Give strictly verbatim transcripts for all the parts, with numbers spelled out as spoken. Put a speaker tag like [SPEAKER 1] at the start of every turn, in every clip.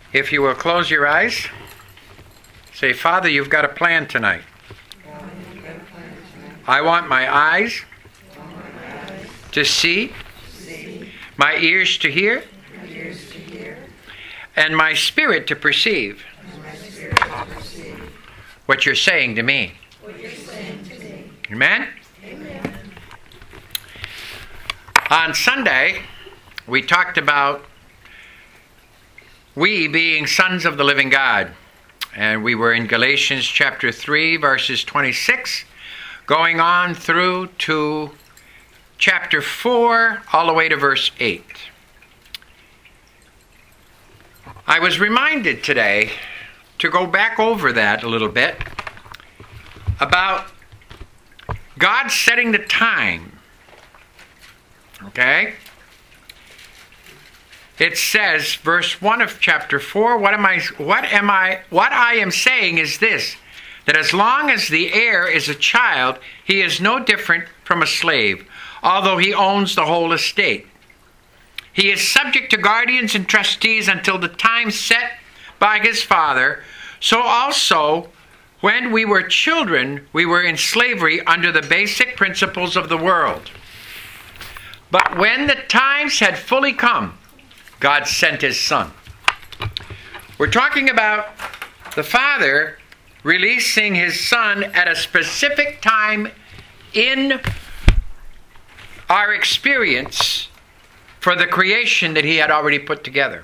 [SPEAKER 1] If you will close your eyes, say, Father, you've got a plan tonight. I want my eyes to see, my ears to hear, and my spirit to perceive what you're saying to me. Amen? On Sunday, we talked about we being sons of the living God. And we were in Galatians chapter three, verses twenty-six, going on through to chapter four, all the way to verse eight. I was reminded today to go back over that a little bit about God setting the time. Okay? It says, verse one of chapter four, what am I what am I what I am saying is this, that as long as the heir is a child, he is no different from a slave, although he owns the whole estate. He is subject to guardians and trustees until the time set by his father. So also, when we were children, we were in slavery under the basic principles of the world. But when the times had fully come, God sent his Son. We're talking about the Father releasing his Son at a specific time in our experience for the creation that he had already put together.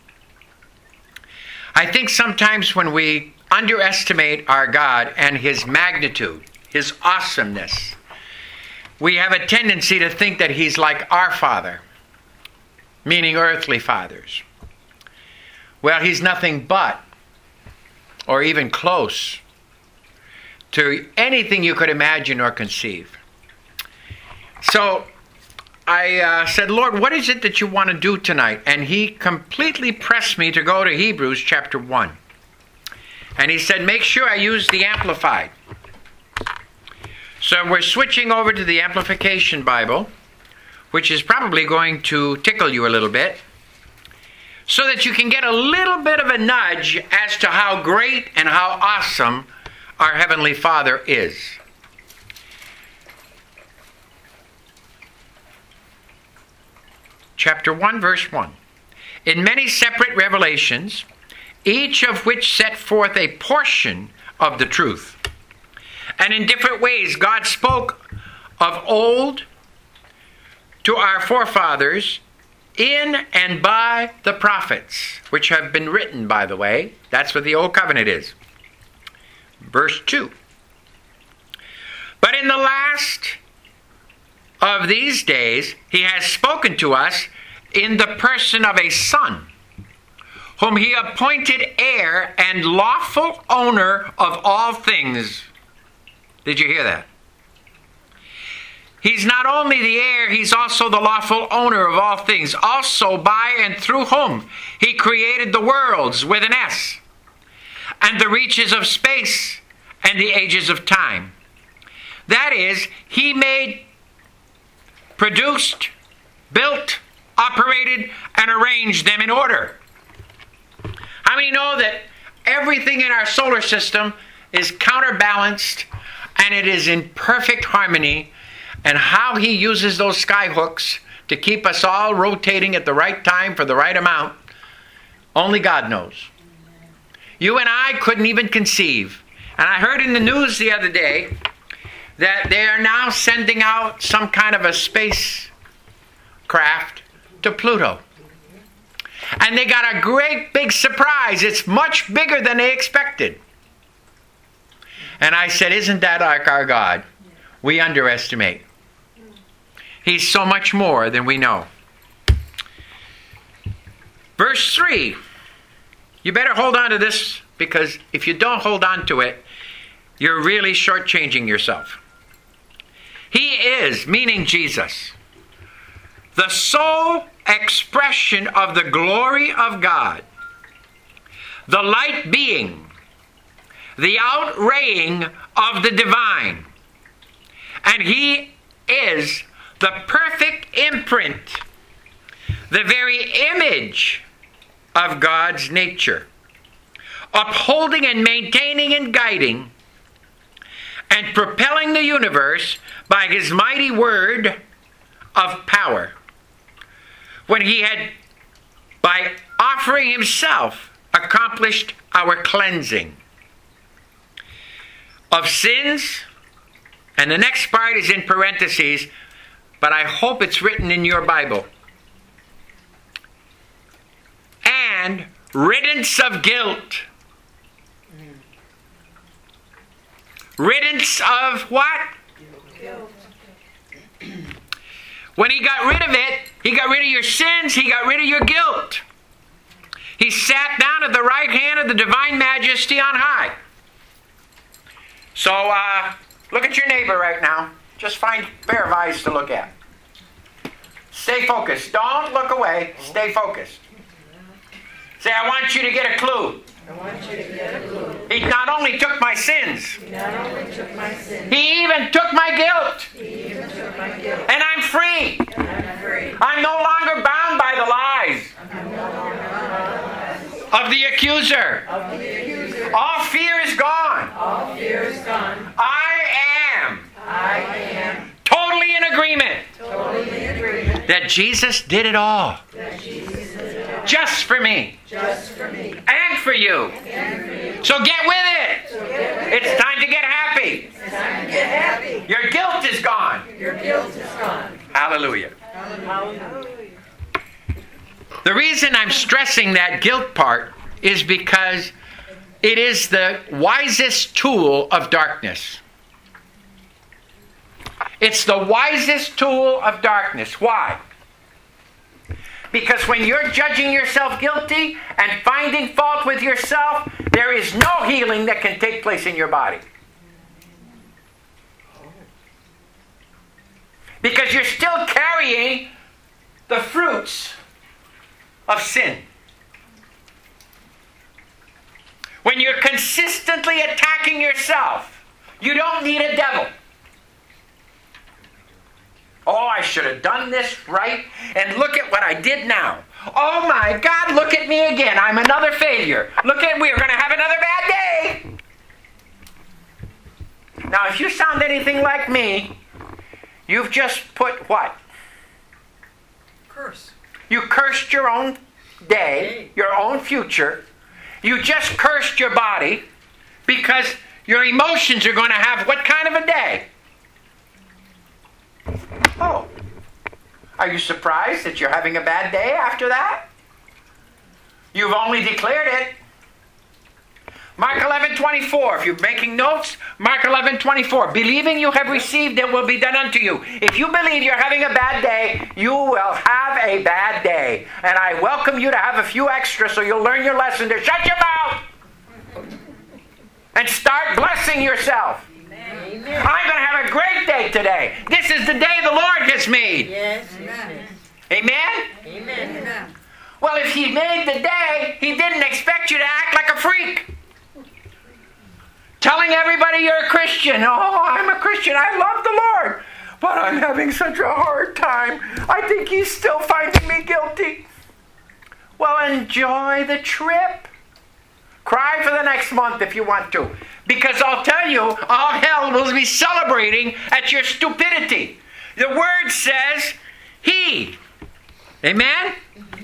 [SPEAKER 1] I think sometimes when we underestimate our God and his magnitude, his awesomeness, we have a tendency to think that he's like our Father, meaning earthly fathers. Well, he's nothing but, or even close, to anything you could imagine or conceive. So I uh, said, Lord, what is it that you want to do tonight? And he completely pressed me to go to Hebrews chapter one. And he said, make sure I use the Amplified. So we're switching over to the Amplification Bible, which is probably going to tickle you a little bit, so that you can get a little bit of a nudge as to how great and how awesome our Heavenly Father is. Chapter one, verse one. In many separate revelations, each of which set forth a portion of the truth, and in different ways God spoke of old to our forefathers in and by the prophets, which have been written, by the way. That's what the Old Covenant is. Verse two. But in the last of these days, he has spoken to us in the person of a Son, whom he appointed heir and lawful owner of all things. Did you hear that? He's not only the heir, he's also the lawful owner of all things, also by and through whom he created the worlds with an S, and the reaches of space, and the ages of time. That is, he made, produced, built, operated, and arranged them in order. How many know that everything in our solar system is counterbalanced, and it is in perfect harmony? And how he uses those sky hooks to keep us all rotating at the right time for the right amount, only God knows. You and I couldn't even conceive. And I heard in the news the other day that they are now sending out some kind of a spacecraft to Pluto. And they got a great big surprise. It's much bigger than they expected. And I said, isn't that like our God? We underestimate. He's so much more than we know. Verse three. You better hold on to this, because if you don't hold on to it, you're really shortchanging yourself. He is, meaning Jesus, the sole expression of the glory of God, the light being, the outraying of the divine. And he is the perfect imprint, the very image of God's nature, upholding and maintaining and guiding and propelling the universe by his mighty word of power, when he had, by offering himself, accomplished our cleansing of sins. And the next part is in parentheses, but I hope it's written in your Bible. And riddance of guilt. Riddance of what? Guilt. When he got rid of it, he got rid of your sins, he got rid of your guilt. He sat down at the right hand of the divine majesty on high. So, uh, look at your neighbor right now. Just find a pair of eyes to look at. Stay focused. Don't look away. Stay focused. Say, I want you to get a clue.
[SPEAKER 2] I want you to get a clue.
[SPEAKER 1] He not only took my sins.
[SPEAKER 2] He not only took my sins.
[SPEAKER 1] He even took my guilt.
[SPEAKER 2] He even took my guilt.
[SPEAKER 1] And I'm free.
[SPEAKER 2] And I'm free.
[SPEAKER 1] I'm no longer bound by the lies
[SPEAKER 2] I'm no longer bound by the lies
[SPEAKER 1] of the accuser.
[SPEAKER 2] of the accuser.
[SPEAKER 1] All fear is gone.
[SPEAKER 2] All fear is gone.
[SPEAKER 1] I am
[SPEAKER 2] I am
[SPEAKER 1] totally in agreement
[SPEAKER 2] totally in agreement
[SPEAKER 1] that Jesus did it all.
[SPEAKER 2] that Jesus did it all.
[SPEAKER 1] Just for me.
[SPEAKER 2] Just for me.
[SPEAKER 1] And for you.
[SPEAKER 2] And for you.
[SPEAKER 1] So get with it.
[SPEAKER 2] So get with
[SPEAKER 1] It's
[SPEAKER 2] it.
[SPEAKER 1] time to get happy.
[SPEAKER 2] It's time to get happy.
[SPEAKER 1] Your guilt is gone.
[SPEAKER 2] Your guilt is gone.
[SPEAKER 1] Hallelujah.
[SPEAKER 2] Hallelujah.
[SPEAKER 1] The reason I'm stressing that guilt part is because it is the wisest tool of darkness. It's the wisest tool of darkness. Why? Because when you're judging yourself guilty and finding fault with yourself, there is no healing that can take place in your body. Because you're still carrying the fruits of sin. When you're consistently attacking yourself, you don't need a devil. Oh, I should have done this right, and look at what I did now. Oh my God, look at me again. I'm another failure. Look at, we're going to have another bad day. Now, if you sound anything like me, you've just put what?
[SPEAKER 2] Curse.
[SPEAKER 1] You cursed your own day, your own future. You just cursed your body because your emotions are going to have what kind of a day? Oh, are you surprised that you're having a bad day after that? You've only declared it. Mark eleven twenty-four. If you're making notes, Mark eleven twenty-four. Believing you have received, it will be done unto you. If you believe you're having a bad day, you will have a bad day. And I welcome you to have a few extra so you'll learn your lesson to shut your mouth and start blessing yourself.
[SPEAKER 2] Amen.
[SPEAKER 1] I'm going to have a great day today. This is the day the Lord has made.
[SPEAKER 2] Yes. Amen.
[SPEAKER 1] Amen?
[SPEAKER 2] Amen. Amen.
[SPEAKER 1] Well, if he made the day, he didn't expect you to act like a freak. Telling everybody you're a Christian. Oh, I'm a Christian. I love the Lord. But I'm having such a hard time. I think he's still finding me guilty. Well, enjoy the trip. Cry for the next month if you want to. Because I'll tell you, all hell will be celebrating at your stupidity. The word says, he. Amen?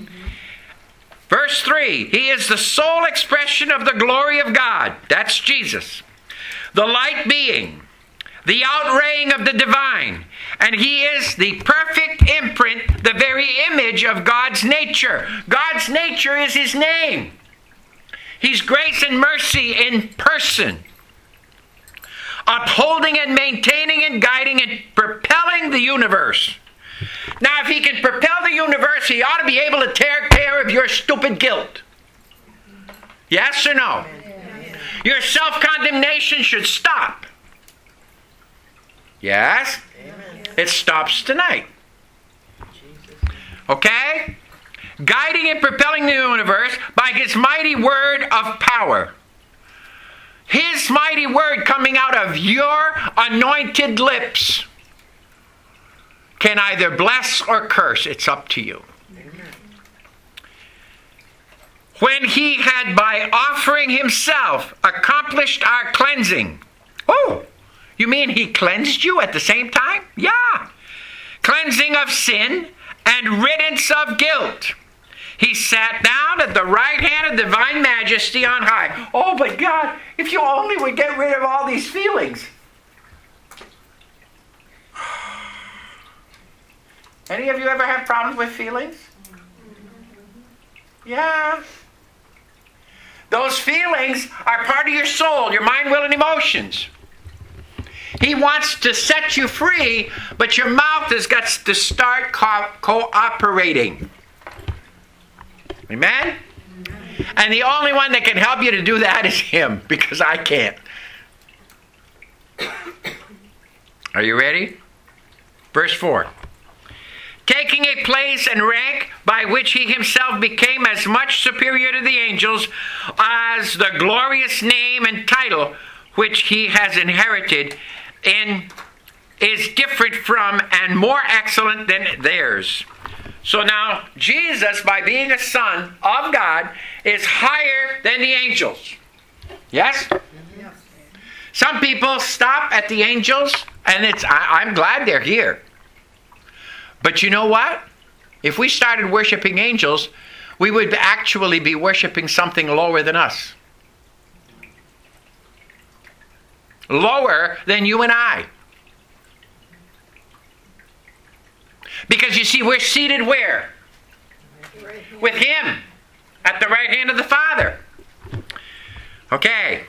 [SPEAKER 1] Verse three, he is the sole expression of the glory of God. That's Jesus. The light being, the outraying of the divine. And he is the perfect imprint, the very image of God's nature. God's nature is his name. He's grace and mercy in person. Upholding and maintaining and guiding and propelling the universe. Now, if he can propel the universe, he ought to be able to take care of your stupid guilt. Yes or no? Yes. Your self-condemnation should stop. Yes? Amen. It stops tonight. Okay? Guiding and propelling the universe by his mighty word of power. His mighty word coming out of your anointed lips can either bless or curse. It's up to you. when he had by offering himself accomplished our cleansing. Oh, you mean he cleansed you at the same time? Yeah. Cleansing of sin and riddance of guilt. He sat down at the right hand of divine majesty on high. Oh, but God, if you only would get rid of all these feelings. Any of you ever have problems with feelings? Yeah. Those feelings are part of your soul, your mind, will, and emotions. He wants to set you free, but your mouth has got to start co- cooperating. Amen? And the only one that can help you to do that is Him, because I can't. Are you ready? Verse four. Taking a place and rank by which he himself became as much superior to the angels as the glorious name and title which he has inherited in is different from and more excellent than theirs. So now, Jesus, by being a son of God, is higher than the angels. Yes?
[SPEAKER 2] Yes.
[SPEAKER 1] Some people stop at the angels, and it's I, I'm glad they're here. But you know what? If we started worshiping angels, we would actually be worshiping something lower than us. Lower than you and I. Because you see, we're seated where? With Him. At the right hand of the Father. Okay.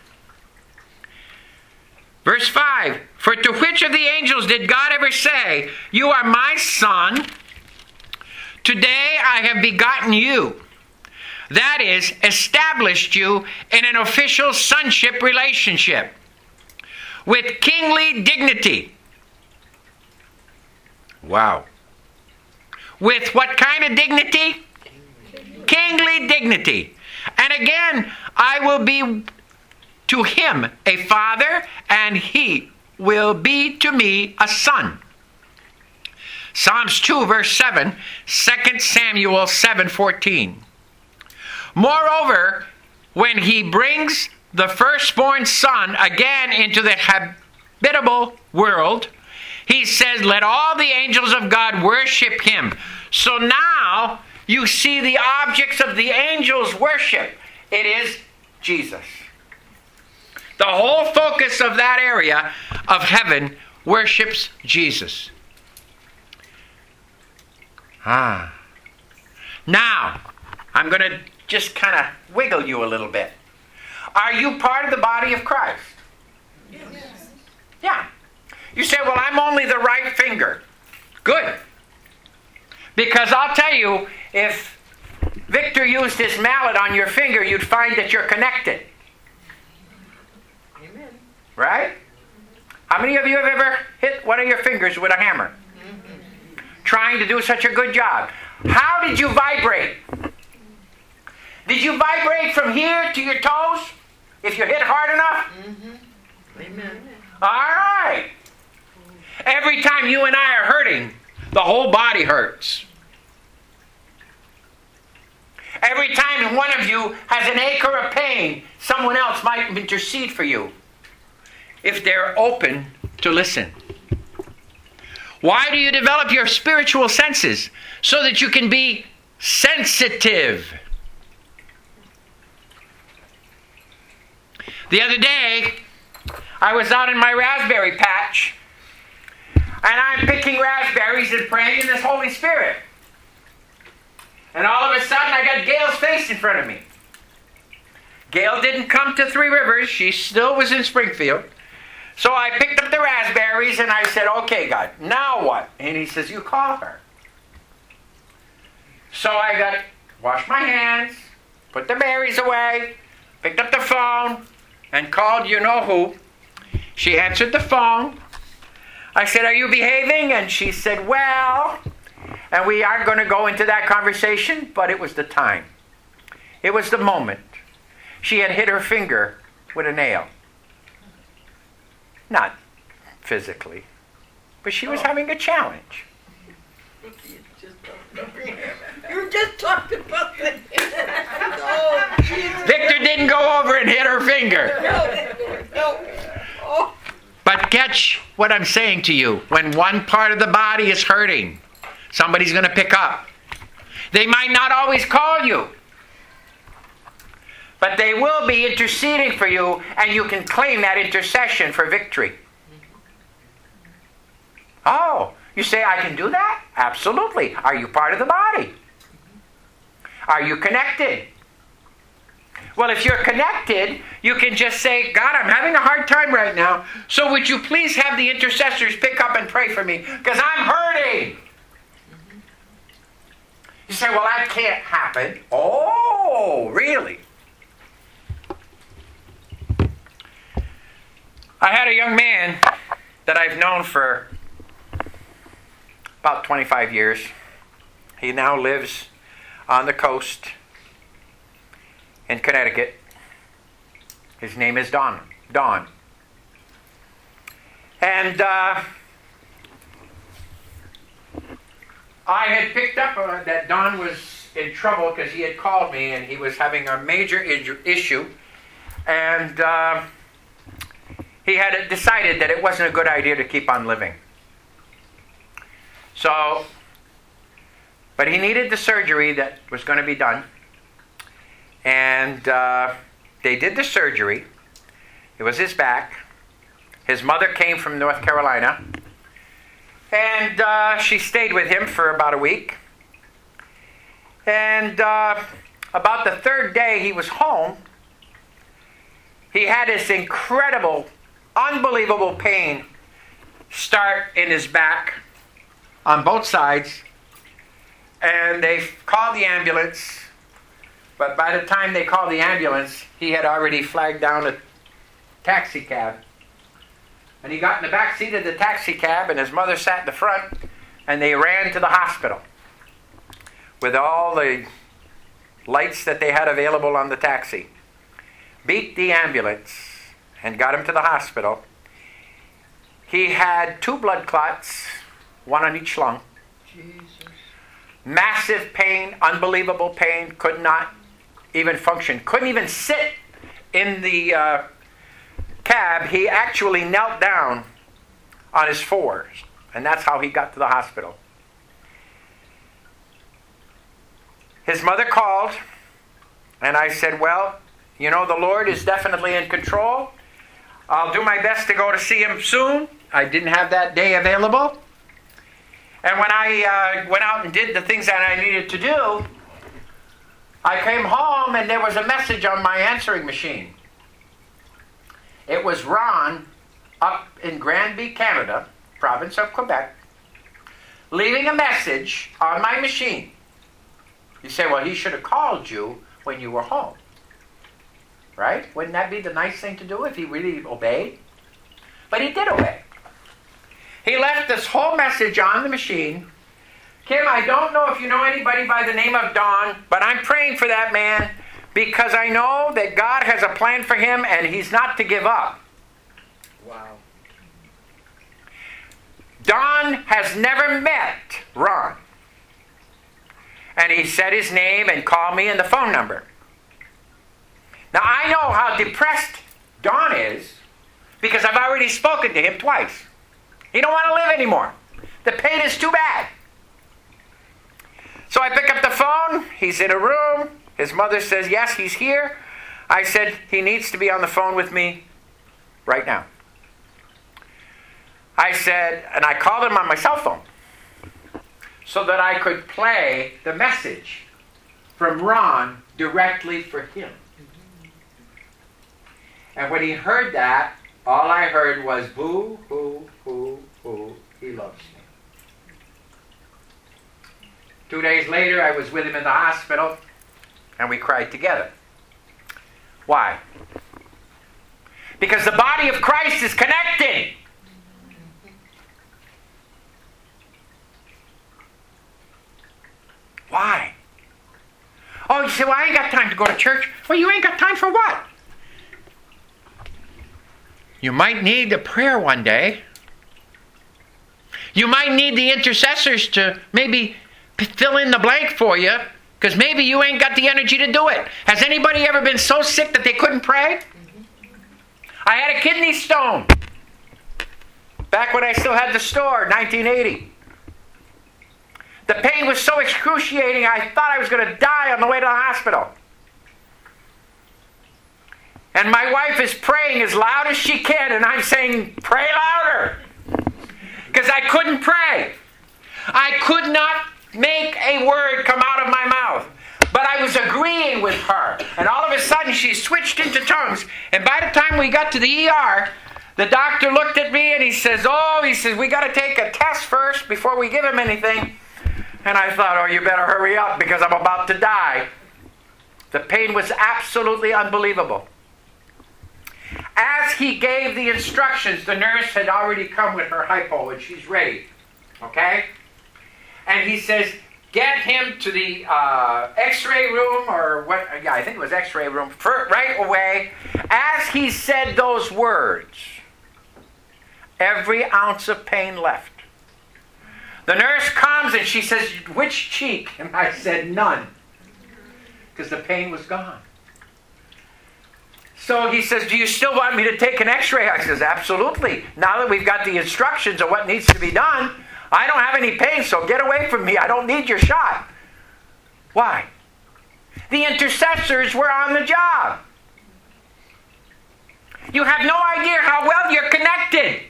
[SPEAKER 1] Verse five. For to which of the angels did God ever say, "You are my son, today I have begotten you"? That is, established you in an official sonship relationship with kingly dignity. Wow. With what kind of dignity? Kingly dignity. And again, I will be to him a father, and he will be to me a son. Psalms two, verse seven, Second Samuel seven fourteen. Moreover, when he brings the firstborn son again into the habitable world, he says, let all the angels of God worship him. So now you see the objects of the angels' worship. It is Jesus. The whole focus of that area of heaven worships Jesus. Ah. Now, I'm going to just kind of wiggle you a little bit. Are you part of the body of Christ?
[SPEAKER 2] Yes.
[SPEAKER 1] Yeah. You say, well, I'm only the right finger. Good. Because I'll tell you, if Victor used his mallet on your finger, you'd find that you're connected.
[SPEAKER 2] Amen.
[SPEAKER 1] Right? How many of you have ever hit one of your fingers with a hammer? Mm-hmm. Trying to do such a good job. How did you vibrate? Did you vibrate from here to your toes? If you hit hard enough?
[SPEAKER 2] Mm-hmm. Amen.
[SPEAKER 1] All right. Every time you and I are hurting, the whole body hurts. Every time one of you has an ache or a pain, someone else might intercede for you if they're open to listen. Why do you develop your spiritual senses? So that you can be sensitive. The other day, I was out in my raspberry patch, and I'm picking raspberries and praying in this Holy Spirit. And all of a sudden, I got Gail's face in front of me. Gail didn't come to Three Rivers. She still was in Springfield. So I picked up the raspberries, and I said, okay, God, now what? And he says, you call her. So I got, washed my hands, put the berries away, picked up the phone, and called you-know-who. She answered the phone. I said, are you behaving? And she said, well, and we aren't going to go into that conversation, but it was the time. It was the moment. She had hit her finger with a nail. Not physically, but she was having a challenge.
[SPEAKER 2] You were just talking about that. Oh, Jesus.
[SPEAKER 1] Victor didn't go over and hit her finger.
[SPEAKER 2] No, no. Oh.
[SPEAKER 1] But catch what I'm saying to you. When one part of the body is hurting, somebody's going to pick up. They might not always call you, but they will be interceding for you, and you can claim that intercession for victory. Oh, you say, I can do that? Absolutely. Are you part of the body? Are you connected? Well, if you're connected, you can just say, God, I'm having a hard time right now, so would you please have the intercessors pick up and pray for me, because I'm hurting. You say, well, that can't happen. Oh, really? I had a young man that I've known for about twenty-five years. He now lives on the coast in Connecticut. His name is Don. Don. And uh, I had picked up uh, that Don was in trouble because he had called me and he was having a major issue. And uh, he had decided that it wasn't a good idea to keep on living. So, but he needed the surgery that was going to be done. And uh, they did the surgery. It was his back. His mother came from North Carolina. And uh, she stayed with him for about a week. And uh, about the third day he was home, he had this incredible, unbelievable pain start in his back on both sides. And they called the ambulance. But by the time they called the ambulance, he had already flagged down a taxi cab. And he got in the back seat of the taxi cab, and his mother sat in the front, and they ran to the hospital with all the lights that they had available on the taxi. Beat the ambulance and got him to the hospital. He had two blood clots, one on each lung.
[SPEAKER 2] Jesus.
[SPEAKER 1] Massive pain, unbelievable pain, could not even function, couldn't even sit in the uh, cab. He actually knelt down on his fours, and that's how he got to the hospital. His mother called, and I said, well, you know, the Lord is definitely in control. I'll do my best to go to see him soon. I didn't have that day available. And when I uh, went out and did the things that I needed to do, I came home and there was a message on my answering machine. It was Ron up in Granby, Canada, province of Quebec, leaving a message on my machine. You say, well, he should have called you when you were home. Right? Wouldn't that be the nice thing to do if he really obeyed? But he did obey. He left this whole message on the machine. Kim, I don't know if you know anybody by the name of Don, but I'm praying for that man because I know that God has a plan for him and he's not to give up.
[SPEAKER 2] Wow.
[SPEAKER 1] Don has never met Ron. And he said his name and called me and the phone number. Now I know how depressed Don is because I've already spoken to him twice. He don't want to live anymore. The pain is too bad. So I pick up the phone. He's in a room. His mother says, yes, he's here. I said, he needs to be on the phone with me right now. I said, and I called him on my cell phone so that I could play the message from Ron directly for him. And when he heard that, all I heard was, boo, hoo, hoo, hoo, he loves me. Two days later, I was with him in the hospital, and we cried together. Why? Because the body of Christ is connected. Why? Oh, you say, well, I ain't got time to go to church. Well, you ain't got time for what? You might need a prayer one day. You might need the intercessors to maybe fill in the blank for you, because maybe you ain't got the energy to do it. Has anybody ever been so sick that they couldn't pray? I had a kidney stone back when I still had the store, nineteen eighty. The pain was so excruciating, I thought I was going to die on the way to the hospital. And my wife is praying as loud as she can, and I'm saying, pray louder. Because I couldn't pray. I could not make a word come out of my mouth. But I was agreeing with her. And all of a sudden, she switched into tongues. And by the time we got to the E R, the doctor looked at me and he says, oh, he says, we got to take a test first before we give him anything. And I thought, oh, you better hurry up because I'm about to die. The pain was absolutely unbelievable. As he gave the instructions, the nurse had already come with her hypo and she's ready. Okay? And he says, get him to the uh, x-ray room or what? Yeah, I think it was x-ray room for, right away. As he said those words, every ounce of pain left. The nurse comes and she says, which cheek? And I said, none. Because the pain was gone. So he says, do you still want me to take an x-ray? I says, absolutely. Now that we've got the instructions of what needs to be done, I don't have any pain, so get away from me. I don't need your shot. Why? The intercessors were on the job. You have no idea how well you're connected.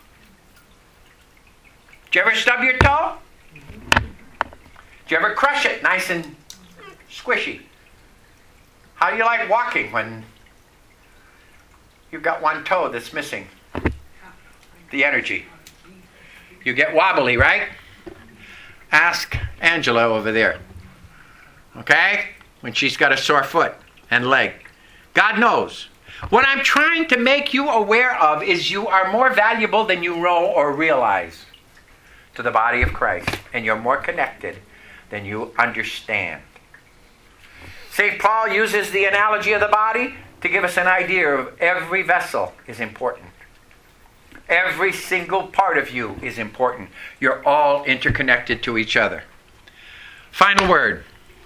[SPEAKER 1] Did you ever stub your toe? Did you ever crush it nice and squishy? How do you like walking when you've got one toe that's missing the energy? You get wobbly, right? Ask Angela over there. Okay? When she's got a sore foot and leg. God knows. What I'm trying to make you aware of is you are more valuable than you know or realize to the body of Christ. And you're more connected than you understand. Saint Paul uses the analogy of the body to give us an idea of every vessel is important. Every single part of you is important. You're all interconnected to each other. Final word.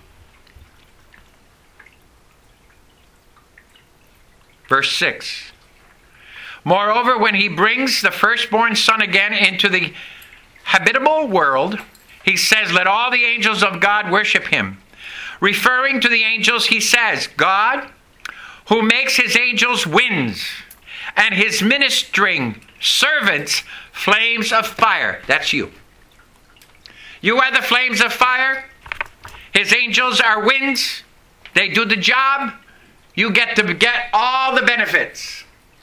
[SPEAKER 1] Verse six. Moreover, when he brings the firstborn son again into the habitable world, he says, let all the angels of God worship him. Referring to the angels, he says, God, who makes his angels winds, and his ministering servants flames of fire. That's you. You are the flames of fire. His angels are winds. They do the job. You get to get all the benefits.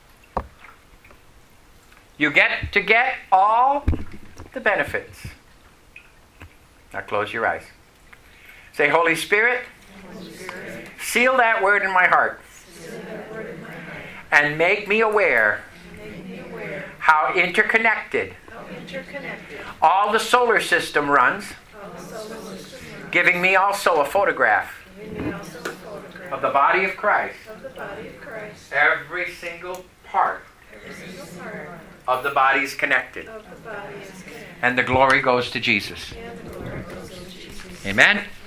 [SPEAKER 1] You get to get all the benefits. Now close your eyes. Say, Holy Spirit, Holy Spirit, seal that word in my heart. And make me aware, make me aware how, interconnected how interconnected all the solar system runs, solar system runs giving me also a photograph, me also a photograph of, the body of, Christ, of the body of Christ. Every single part, Every single part of the body is connected. Of the body is connected. And the glory goes to Jesus. And the glory goes to Jesus. Amen.